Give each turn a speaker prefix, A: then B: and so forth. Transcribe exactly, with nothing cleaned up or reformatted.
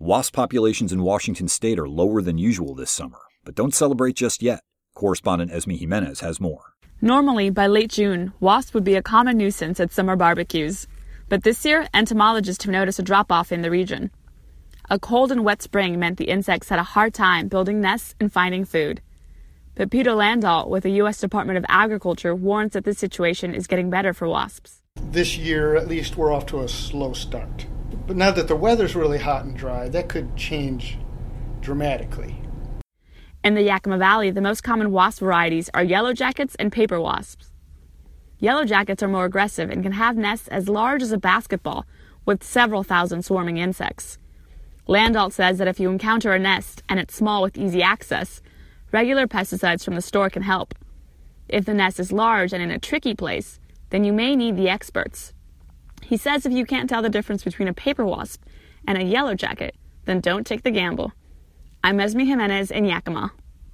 A: Wasp populations in Washington state are lower than usual this summer, but don't celebrate just yet. Correspondent Esme Jimenez has more.
B: Normally, by late June, wasps would be a common nuisance at summer barbecues. But this year, entomologists have noticed a drop-off in the region. A cold and wet spring meant the insects had a hard time building nests and finding food. But Peter Landahl with the U S Department of Agriculture warns that this situation is getting better for wasps.
C: This year, at least, we're off to a slow start. But now that the weather's really hot and dry, that could change dramatically.
B: In the Yakima Valley, the most common wasp varieties are yellow jackets and paper wasps. Yellow jackets are more aggressive and can have nests as large as a basketball with several thousand swarming insects. Landahl says that if you encounter a nest and it's small with easy access, regular pesticides from the store can help. If the nest is large and in a tricky place, then you may need the experts. He says if you can't tell the difference between a paper wasp and a yellow jacket, then don't take the gamble. I'm Esme Jimenez in Yakima.